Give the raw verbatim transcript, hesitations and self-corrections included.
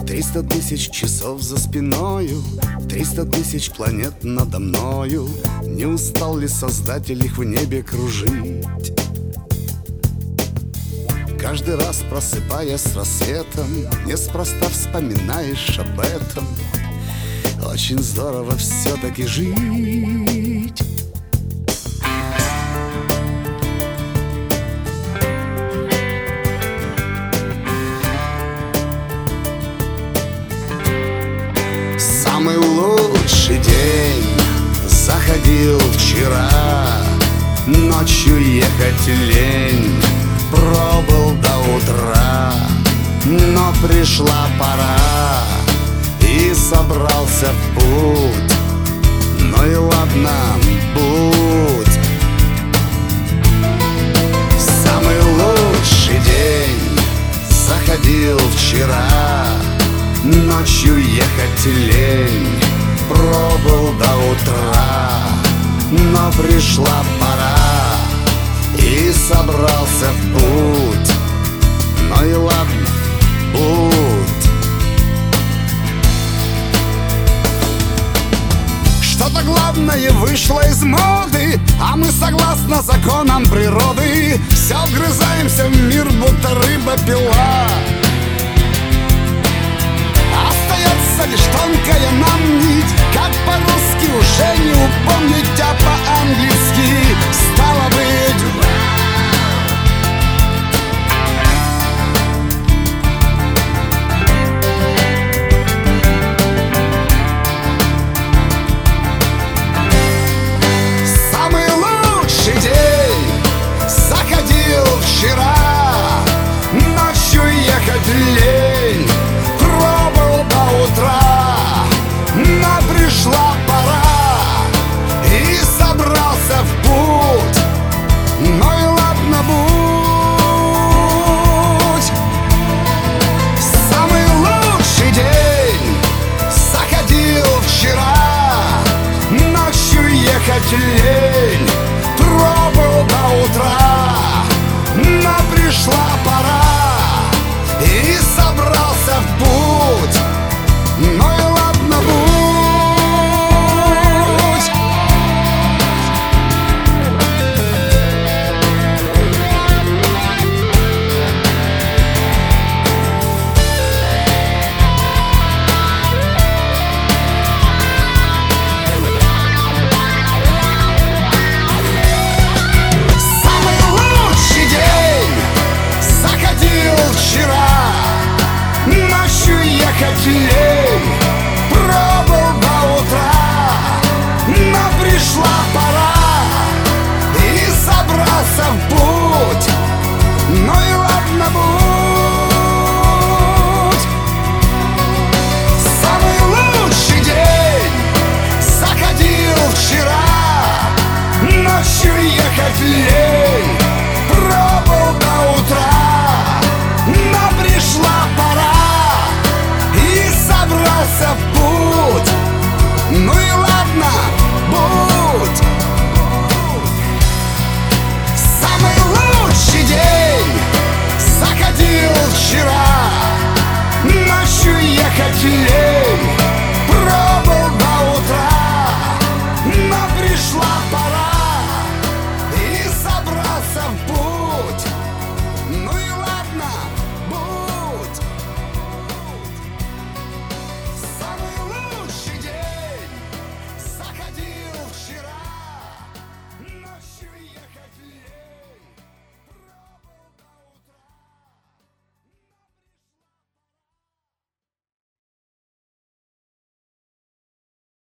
Триста тысяч часов за спиною, триста тысяч планет надо мною. Не устал ли Создатель их в небе кружить? Каждый раз, просыпаясь с рассветом, неспроста вспоминаешь об этом. Очень здорово все-таки жить. Самый лучший день заходил вчера. Ночью ехать лень, пробыл до утра. Но пришла пора, и собрался в путь. Ну и ладно, будь. Самый лучший день заходил вчера. Ночью ехать лень, пробыл до утра. Но пришла пора, и собрался в путь. Ну и ладно, будь. Что-то главное вышло из моды, а мы согласно законам природы все вгрызаемся в мир, будто рыба-пила. Остается лишь тонкая нам нить, как по-русски уже не упомнить, а по-английски стало быть. Самый лучший день заходил вчера. Ночью ехать лень, пробыл до утра. Но пришла пора, и собрался в путь. Ну и ладно, будь. Самый лучший день заходил вчера. Ночью ехать лень,